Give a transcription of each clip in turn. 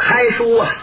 开书啊！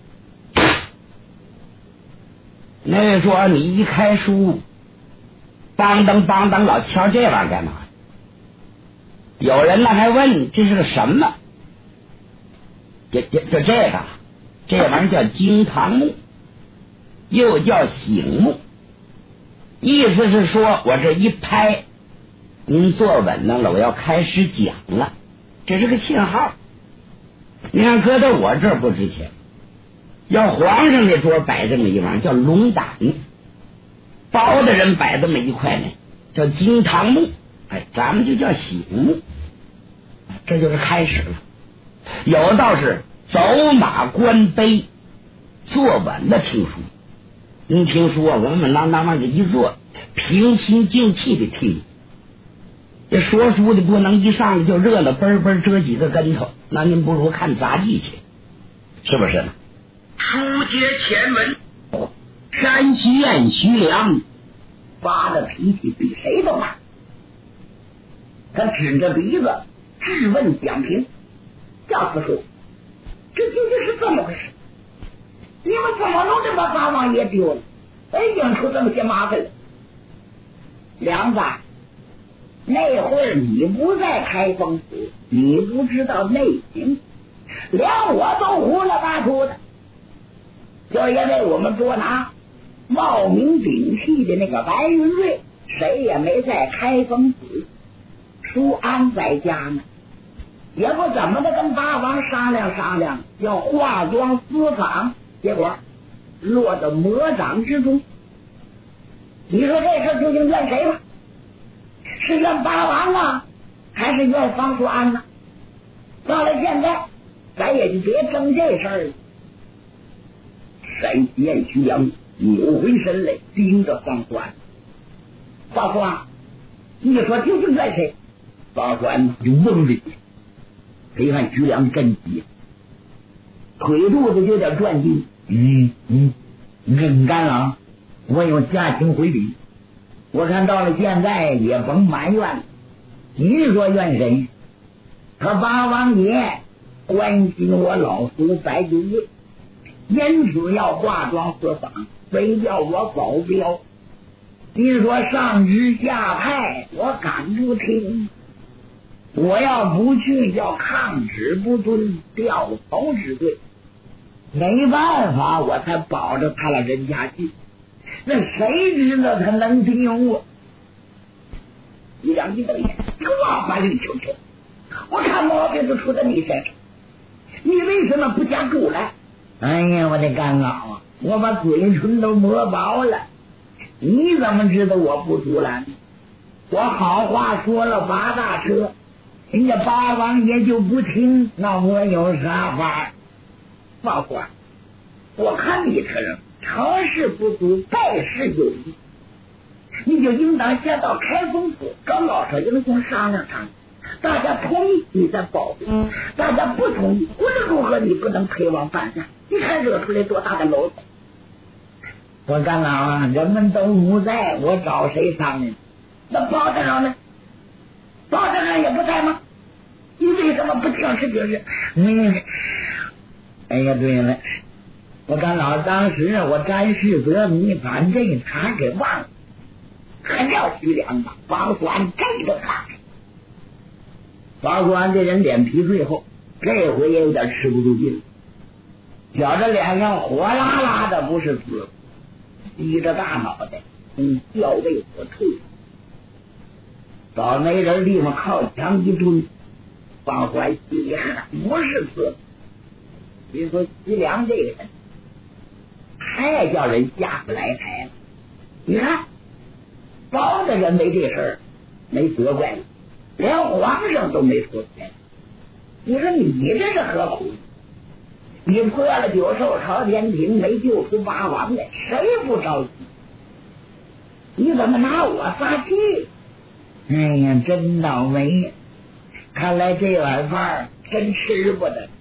那说你一开书，梆当梆当，老敲这玩意儿干嘛？有人呢还问这是个什么？就这个，这玩意儿叫惊堂木，又叫醒木。意思是说我这一拍，您坐稳当了，我要开始讲了，这是个信号。你看搁到我这儿不值钱，要皇上那桌摆这么一玩意儿叫龙胆，包的人摆这么一块呢叫惊堂木，哎，咱们就叫醒木，这就是开始了。有道是走马观碑，坐稳了听书。您听书啊，稳稳当当往这一坐，平心静气的听。这说书的不能一上来就热闹嘣嘣折几个跟头，那您不如看杂技去，是不是呢？ 书接前文，山西院徐良发的脾气比谁都大，他指着鼻子质问蒋平：教司说，这究竟是怎么回事？你们怎么能这么大王爷丢了？引出这么些麻烦了？梁子，那会儿你不在开封府，你不知道内情，连我都胡了八出的。就因为我们捉拿冒名顶替的那个白云瑞，谁也没在开封府，舒安在家呢，也不怎么的跟八王商量商量，要化妆私访，结果落到魔掌之中。你说这事究竟怨谁吧？是怨八王啊，还是怨方舒安呢？到了现在，咱也就别争这事儿了。山西院徐良扭回身来，盯着方舒安。方舒安，你说究竟怨谁？方舒安就懵了。别看徐良真急，腿肚子就有点转筋。你干了，我有家庭回礼。我看到了现在也甭埋怨了。你说怨谁？他八王爷关心我老叔白居易，因此要化妆私访，非叫我保镖。你说上知下派，我敢不听？我要不去，叫抗旨不遵，掉头之罪。没办法，我才保着他了人家去。那谁知道他能听我？你让你瞪眼，你个王八里球球！我看毛病都出在你身上，你为什么不加住来？哎呀，我的干老啊，我把嘴唇都磨薄了，你怎么知道我不出来？我好话说了八大车，人家八王爷就不听，那我有啥法？报官，我看你这人成事不足，败事有余，你就应当先到开封府跟老少英雄商量商量，大家同意你再保护，大家不同意，无论如何你不能陪王犯下。你看惹出来多大的篓子！我干老啊，人们都不在，我找谁商量？那包大人呢？包大人也不在吗？你为什么不听是就是？哎呀，对了，我干老当时我沾事则迷，把这茬给忘了，还叫徐良吧？王官这个看，王官这人脸皮最厚，这回也有点吃不住劲，觉着脸上火辣辣的，不是死，低着大脑袋，校尉所处，找没人地方靠墙一蹲，王官心里喊不是死。比如说徐良这个人太叫人下不来台了。你看包大人没这事儿，没责怪你，连皇上都没说钱。你说你这是何苦？你破了九寿朝天庭，没救出八王来，谁不着急？你怎么拿我撒气？哎呀，真倒霉！看来这碗饭真吃不得。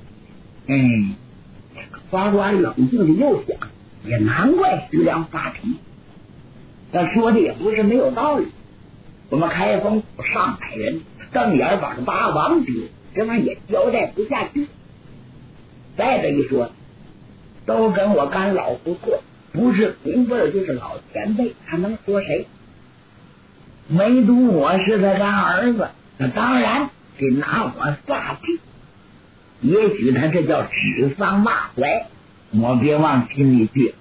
法官冷静的又想，也难怪徐良发脾气，他说的也不是没有道理。我们开封上百人瞪眼把八王丢，这玩意也交代不下去。 再者一说，都跟我干老不错，不是平辈就是老前辈，他能说谁？唯独我是他干儿子，那当然得拿我撒气。也许他这叫指桑骂槐，我别往心里去。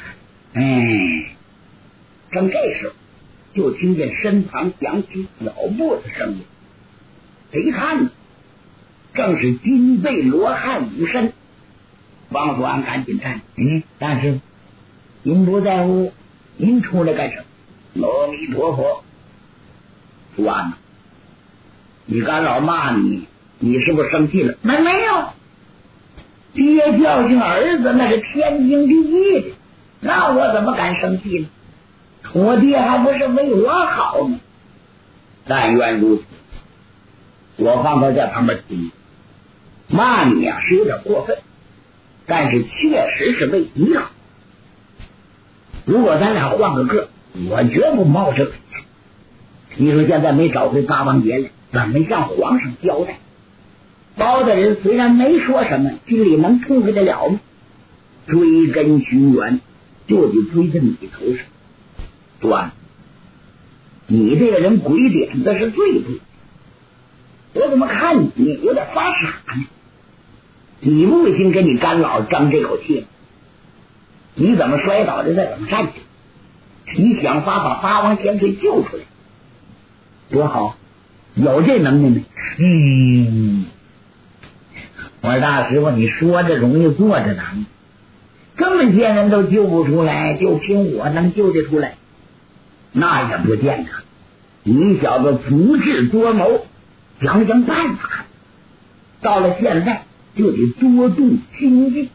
正这时候，就听见身旁响起脚步的声音。谁看呢？正是金背罗汉武神。王祖安赶紧站，大师，您不在乎，您出来干什么？阿弥陀佛。祖安，你干老骂你是不是生气了？没有，爹教训儿子那是天经地义的，那我怎么敢生气呢？我爹还不是为我好吗？但愿如此。我方才在旁边听，骂你是有点过分，但是确实是为你好。如果咱俩换个个，我绝不冒这个险。你说现在没找回八王爷来，怎么向皇上交代？包大人虽然没说什么，心里能痛快得了吗？追根寻源，就得追在你头上。端，你这个人鬼点子是最对，我怎么看你有点发傻呢？你不行跟你干老争这口气，你怎么摔倒的再怎么站起，你想法把八王仙给救出来，多好，有这能耐没？我说大师傅，你说着容易做着难，这么些人都救不出来，就凭我能救得出来？那也不见得。你小子足智多谋，想想办法，到了现在就得多动心机。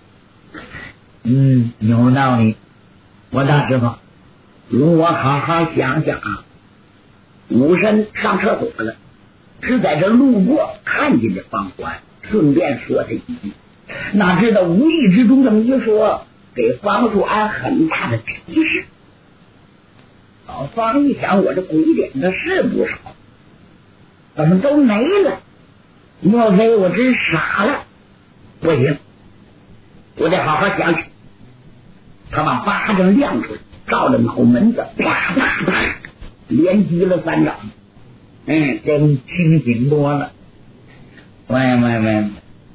有道理。我大师傅，容我好好想想啊。武神上厕所了，是在这路过看见这方环，顺便说他一句，哪知道无意之中这么一说，给方树安很大的提示。老方一想，我这鬼点子是不少，怎么都没了？莫非我真傻了？不行，我得好好想想。他把巴掌亮出来，照着脑门子啪啪啪连击了3掌。真清醒多了。喂，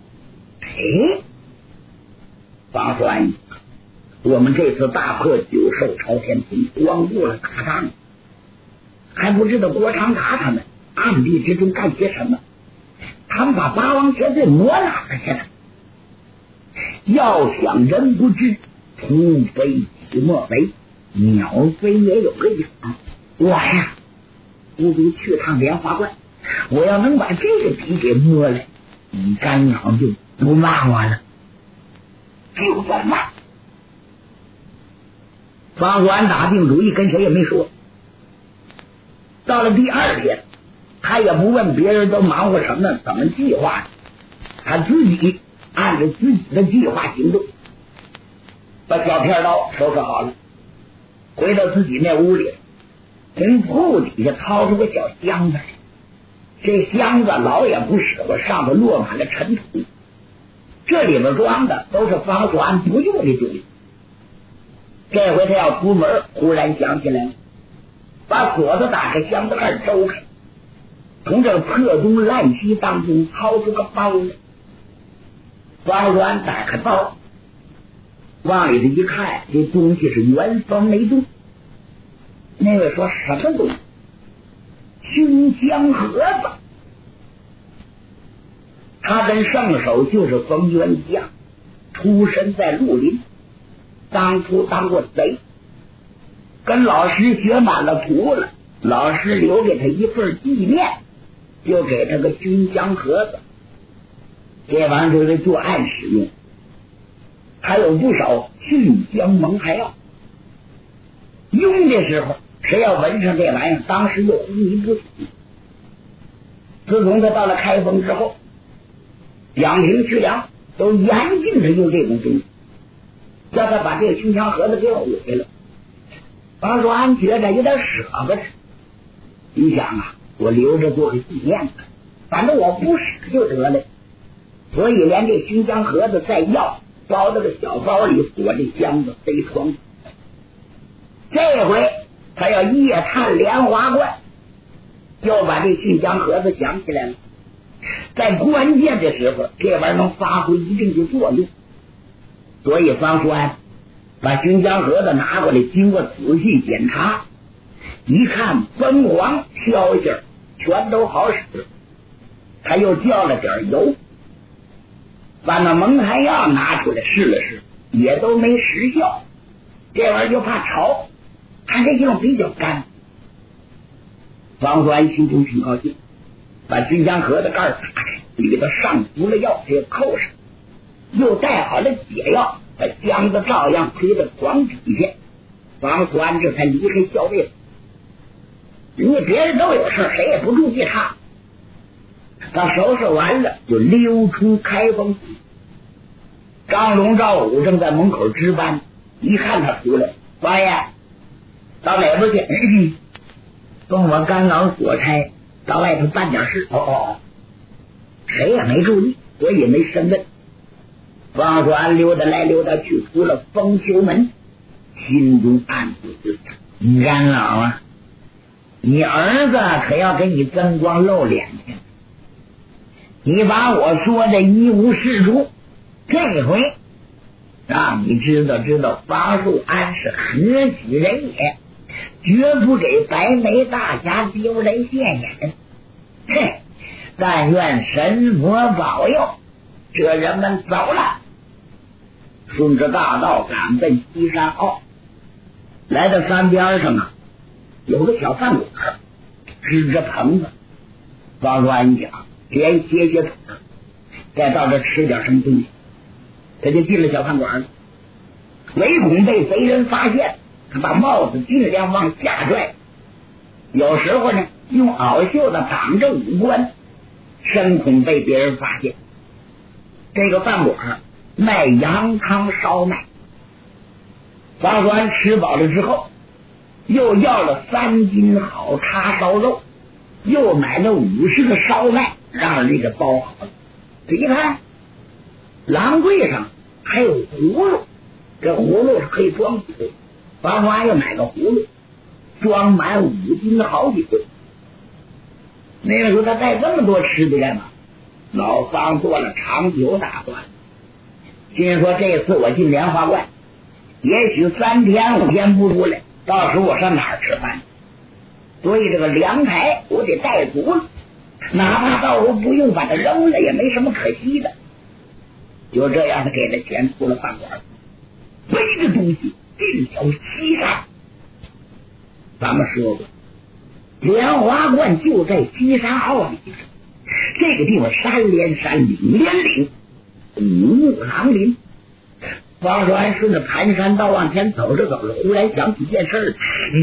方栓，我们这次大破九兽朝天庭，光顾了打仗，还不知道郭长达他们暗地之中干些什么。他们把八王仙队挪哪儿去了？要想人不知，兔飞即莫为，鸟飞也有个影。我呀，不如去趟莲花观，我要能把这个笔给摸来，你干扰就不骂我了。就算骂。方国安打定主意，跟谁也没说。到了第2天，他也不问别人都忙活什么，怎么计划，他自己按照自己的计划行动，把小片刀收拾好了，回到自己那屋里，从铺底下掏出个小箱子来。这箱子老也不使唤，上头落满了尘土，这里边装的都是方国安不用的东西。这回他要出门，忽然想起来了，把锁子打开，箱子盖周开，从这破东烂西当中掏出个包来。方国安打开包，往里头一看，这东西是原封没动。那位说什么东西？熏香盒子。他跟圣手就是冯渊一样，出身在绿林，当初当过贼，跟老师学满了图了，老师留给他一份纪念，就给他个熏香盒子，这玩意儿就是做案使用，还有不少熏香蒙汗药，用的时候谁要闻上这玩意儿，当时就昏迷不醒。自从他到了开封之后，两庭区粮都严禁他用这种东西，叫他把这个熏香盒子给毁了。方说安觉着有点舍不得，你想啊，我留着做个纪念吧，反正我不使就得了。 所以连这熏香盒子再要包到个小包里，裹这箱子飞窗。这回他要夜探莲花观，又把这熏香盒子想起来了，在关键的时候这玩意儿能发挥一定的作用。所以方叔安把熏香盒子拿过来，经过仔细检查，一看崩黄消息全都好使，他又叫了点油，把那蒙汗药拿出来试了试，也都没实效。这玩意儿就怕潮，他这地方比较干。方叔安心中挺高兴，把熏香盒子盖打开，里头上服了药，这个扣上，又带好了解药，把箱子照样推到床底下。方叔安这才离开校尉。因为别人都有事，谁也不注意他。当收拾完了，就溜出开封府。张龙、赵武正在门口值班，一看他出来，王爷到哪边去？跟我干老所差到外头办点事。谁也没注意，所以没身份。方叔安溜达来溜达去，出了封丘门，心中暗自想：干老啊，你儿子可要给你增光露脸去，你把我说的一无是处，这回让你知道方树安是何许人也，绝不给白眉大侠丢人现眼。嘿，但愿神佛保佑。这人们走了，顺着大道赶奔西山坳。来到山边上啊，有个小饭馆，支着棚子。方叔安讲，先歇歇腿，再到这吃点什么东西。他就进了小饭馆了，唯恐被贼人发现，他把帽子尽量往下拽，有时候呢用袄袖子挡着五官，深恐被别人发现。这个饭馆卖羊汤烧麦。方叔安吃饱了之后，又要了3斤好叉烧肉，又买了50个烧麦，让人给包好了。这一看，廊柜上还有葫芦，这葫芦是可以装酒。方叔安又买个葫芦，装满5斤好酒。那个时候他带这么多吃的干嘛？老方做了长久打算，心说这次我进莲花观，也许3天5天不出来，到时候我上哪儿吃饭？所以这个凉台我得带足了，哪怕到时候不用把它扔了，也没什么可惜的。就这样，他给了钱，出了饭馆，背着东西进条西山。咱们说过，莲花观就在西山坳里，这个地方山连山，岭连岭，古木狼林。方叔安顺着盘山道往前走着，忽然想起件事。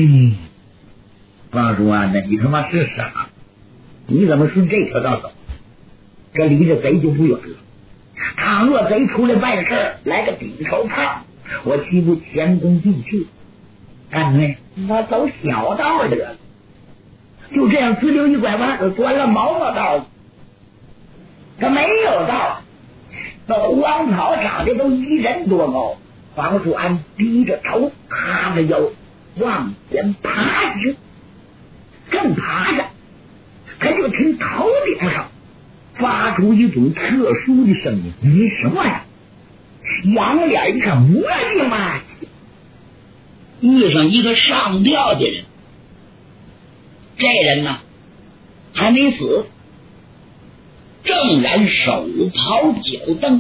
方叔安呢，你他妈是傻？你怎么顺这条道走？这离着贼就不远了。倘若贼出来办事，来个顶头炮，我岂不前功尽弃？干脆他走小道得了。就这样滋溜一拐弯，钻了毛毛道。他没有道，那荒草长得都1人多高。方叔安低着头，趴着腰往前爬去，正爬着，他就听头顶上发出一种特殊的声音。你什么呀？仰脸一看，我的妈！遇上一个上吊的人。这人呢还没死，正然手刨脚蹬，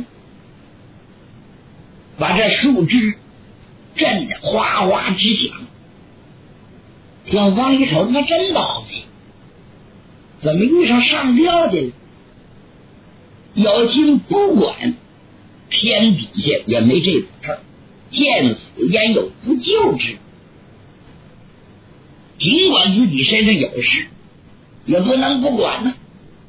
把这树枝震得哗哗直响。小芳一瞅，他真倒霉，怎么遇上上吊的了？有心不管，天底下也没这种事儿，见死焉有不救之？尽管自己身上有事，也不能不管呢。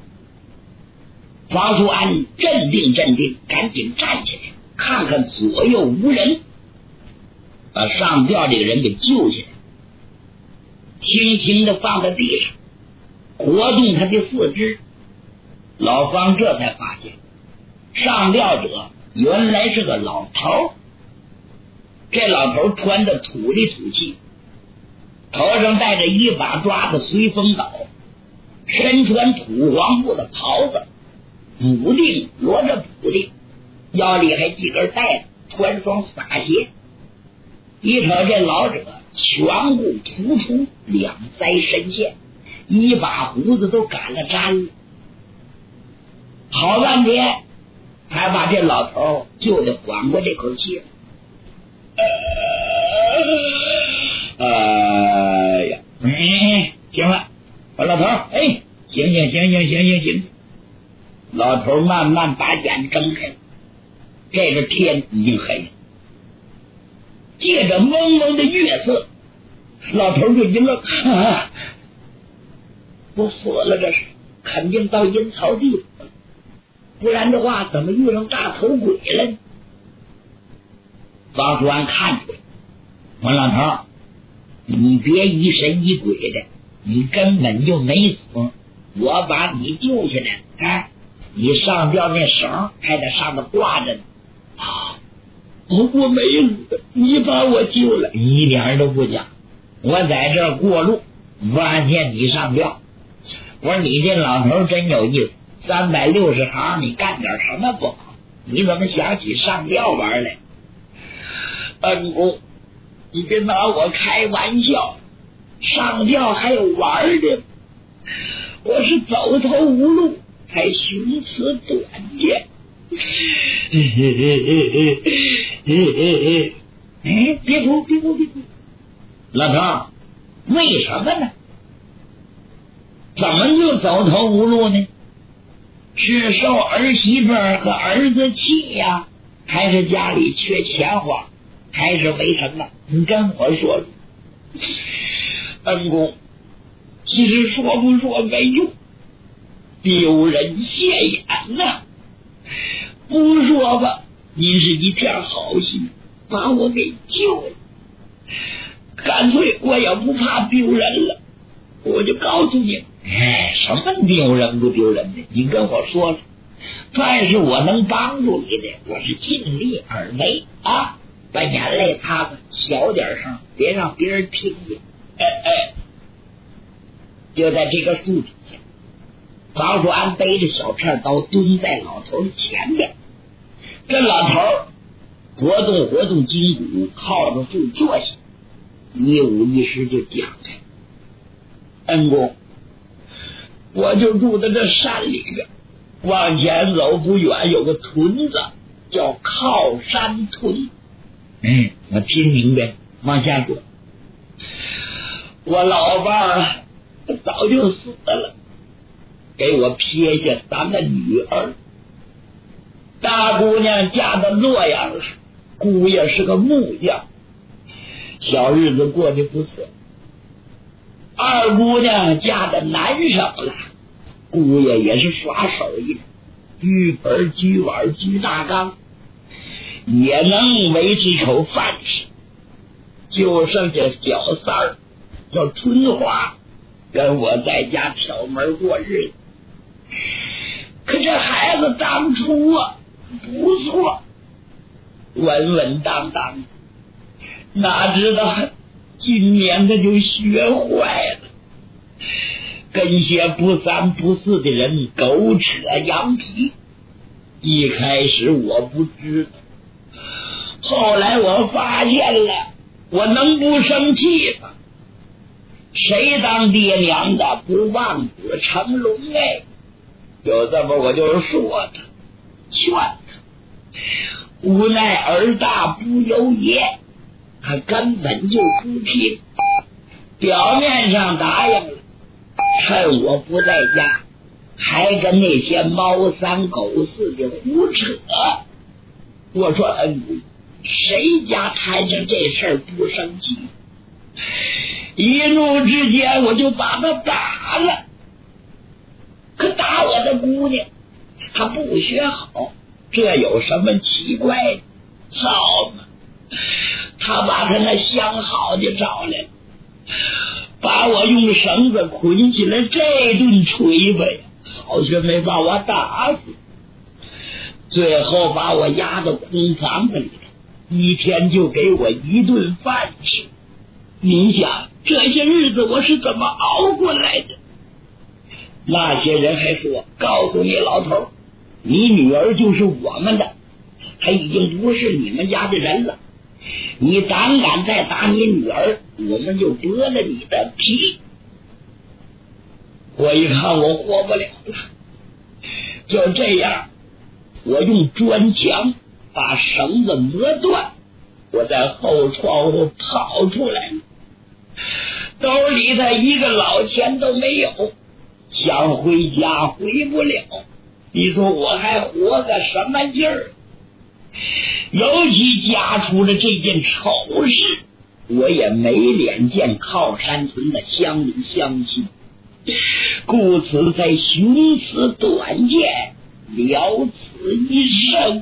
方叔安镇定，赶紧站起来，看看左右无人，把上吊这个人给救起来，轻轻地放在地上，活动他的4肢。老方这才发现上吊者原来是个老头，这老头穿着土里土气，头上戴着一把抓的随风倒，身穿土黄布的袍子，补丁摞着补丁，腰里还系根带子，穿双洒鞋。一瞅这老者颧骨突出，两腮深陷，一把胡子都赶了粘了，好半天才把这老头救得缓过这口气。哎呀，行了，我老头，行。老头慢慢把眼睁开，这个天已经黑了，借着蒙蒙的月色，老头就一愣，不死了，这是肯定到阴曹地府了，不然的话怎么遇上大头鬼了呢？王叔安看出来，我老头，你别疑神疑鬼的，你根本就没死，我把你救下来，你上吊那绳还在上面挂着呢。我没死，你把我救了，一点都不假。我在这儿过路，发现你上吊，我说你这老头真有意思，360行你干点什么不好？你怎么想起上吊玩来？恩公，你别拿我开玩笑，上吊还有玩的？我是走投无路才寻此短见。别哭，老头，为什么呢？怎么就走投无路呢？是受儿媳妇和儿子气呀，还是家里缺钱花，还是为什么？你跟我说说。恩公，其实说不说没用，丢人现眼呐。不说吧，您是一片好心，把我给救了，干脆我也不怕丢人了，我就告诉你，什么丢人不丢人的，你跟我说说，凡是我能帮助你的，我是尽力而为啊！把眼泪擦擦，小点声，别让别人听见。就在这个树底下，王叔安背着小片刀蹲在老头前面，这老头活动筋骨，靠着树坐下，一五一十就讲开。恩公，我就住在这山里边，往前走不远有个屯子叫靠山屯。我听明白，往下说。我老伴早就死了，给我撇下3个女儿，大姑娘嫁到洛阳了，姑爷是个木匠，小日子过得不错。二姑娘嫁到南省了，姑爷也是耍手艺，锯盆、锯碗、锯大缸，也能维持口饭吃。就剩下小三儿叫春花，跟我在家挑门过日子。可这孩子当初不错，稳稳当当，哪知道今年他就学坏了，跟些不三不四的人狗扯羊皮。一开始我不知道，后来我发现了，我能不生气吗？谁当爹娘的不望子成龙就这么我就说他，劝他，无奈儿大不由爷，他根本就不听，表面上答应了，趁我不在家还跟那些猫三狗四的胡扯。我说恩公，谁家摊上这事儿不生气？一怒之间我就把他打了。可打我的姑娘她不学好，这有什么奇怪的？操嘛，他把他那相好的找来了，把我用绳子捆起来，这顿锤吧呀，好像没把我打死。 最后把我押到空房子里头，一天就给我一顿饭吃。您想这些日子我是怎么熬过来的？那些人还说，告诉你老头，你女儿就是我们的，她已经不是你们家的人了，你胆敢再打你女儿，我们就剥了你的皮。我一看我活不了了，就这样，我用砖墙把绳子磨断，我在后窗户跑出来了，兜里头一个老钱都没有，想回家回不了。你说我还活个什么劲儿？尤其家出了这件丑事，我也没脸见靠山村的乡里乡亲，故此在寻此短见，了此一生。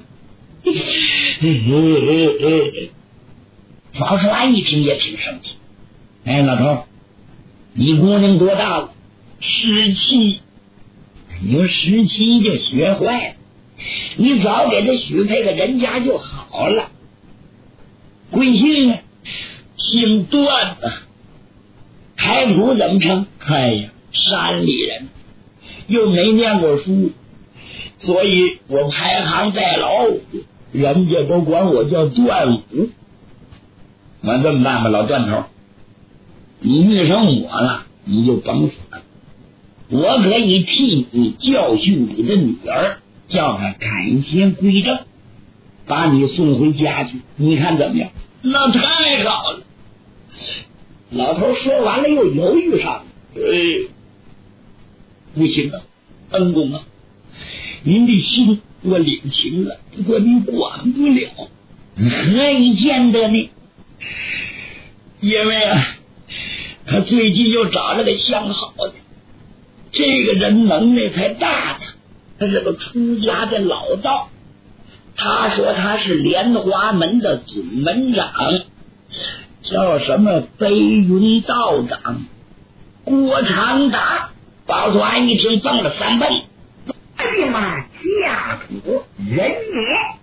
曹世安一听也挺生气，哎，老头，你姑娘多大了？17。你说17就学坏了，你早给他许配个人家就好了。贵姓啊？姓段啊。开古怎么称？哎呀，山里人，又没念过书，所以我排行在老五，人家都管我叫段武。我这么办吧，老段头，你遇上我了，你就甭死了，我可以替你教训你的女儿，叫她改邪归正，把你送回家去，你看怎么样？那太好了。老头说完了又犹豫上了，不行啊，恩公啊，您的心我领情了，不过你管不了。何以见得呢？因为啊，他最近又找了个相好的，这个人能耐才大呢，他是个出家的老道。他说他是莲花门的总门长，叫什么飞云道长郭长达。包子安一听蹦了3蹦，哎呀妈，家土人也